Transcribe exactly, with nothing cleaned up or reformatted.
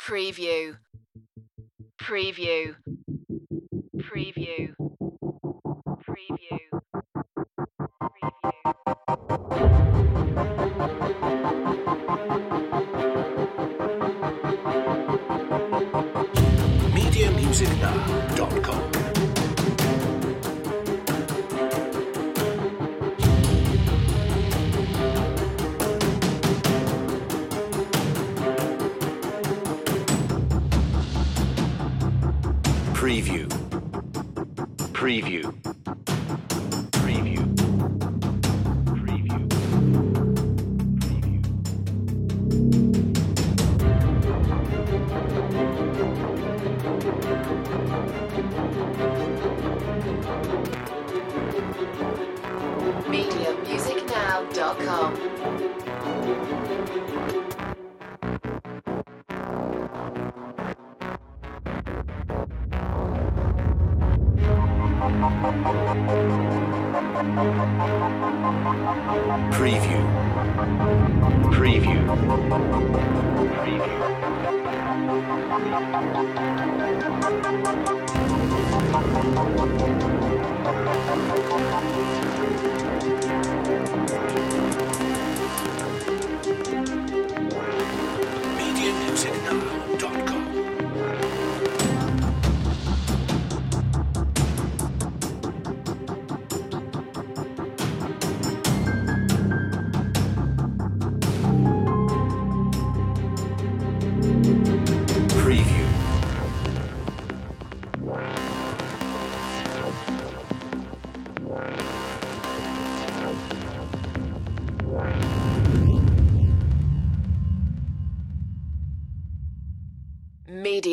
Preview. Preview. Preview. Preview. media music now dot com. Preview. Preview. Preview. Preview. media music now dot com. Preview. Preview. Preview. media music now dot com. Preview. Media